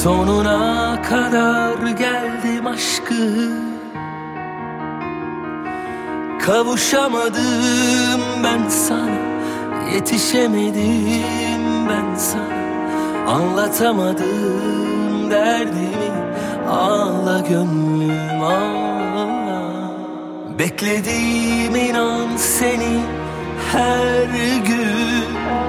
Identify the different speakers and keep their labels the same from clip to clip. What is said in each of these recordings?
Speaker 1: Sonuna kadar geldim aşkı, kavuşamadım ben sana, yetişemedim ben sana, anlatamadım derdimi, ağla gönlüm ağla. Bekledim inan seni her gün,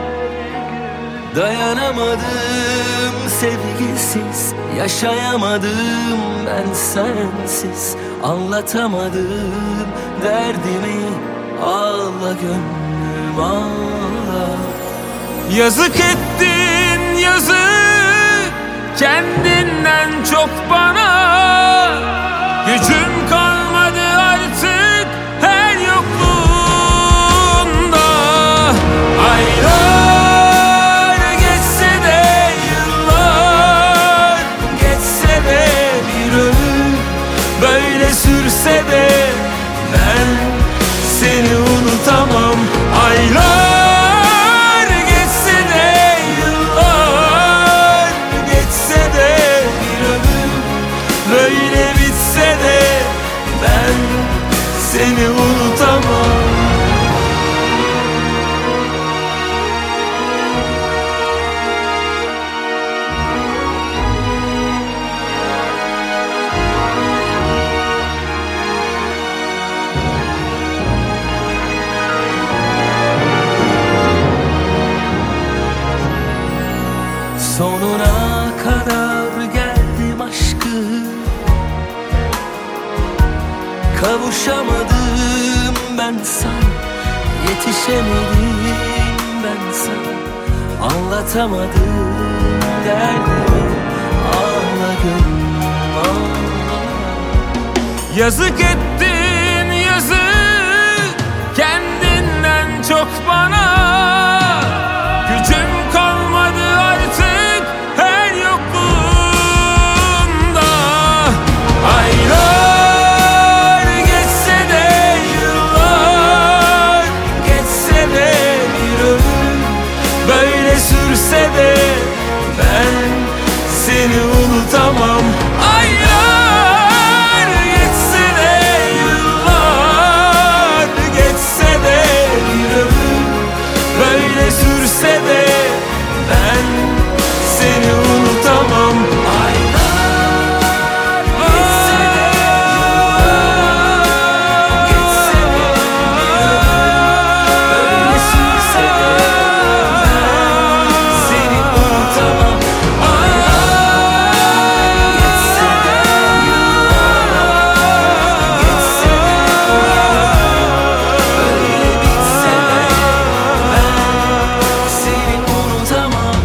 Speaker 1: dayanamadım sevgisiz, yaşayamadım ben sensiz, anlatamadım derdimi, ağla gönlüm ağla.
Speaker 2: Yazık ettin yazık, kendinden çok bana. Gücüm kalmadı artık her yokluğunda. Aylar geçse de, yıllar geçse de, bir ömür böyle sürse de ben seni unutamam. Aylar geçse de, yıllar geçse de, bir ömür böyle bitse de ben seni unutamam.
Speaker 1: Sonuna kadar geldim aşkı, kavuşamadım ben sana, yetişemedim ben sana, anlatamadım derdimi, ağla gönlüm ağla.
Speaker 2: Yazık ettin yazık, kendinden çok bana. Gücüm kalmadı artık her yokluğunda. Aylar geçse de, yıllar geçse de, bir ömür böyle sürse de ben seni unutamam. Aylar geçse de, yıllar geçse de, bir ömür böyle sürse de ben seni unutamam.
Speaker 1: Aylar geçse de, yıllar geçse de, bir ömür böyle sürse de ben seni unutamam. Aylar geçse de, yıllar geçse de, böyle bitse de ben seni unutamam.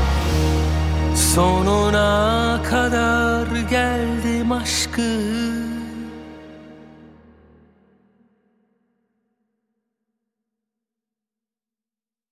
Speaker 1: Sonuna kadar geldim aşkı,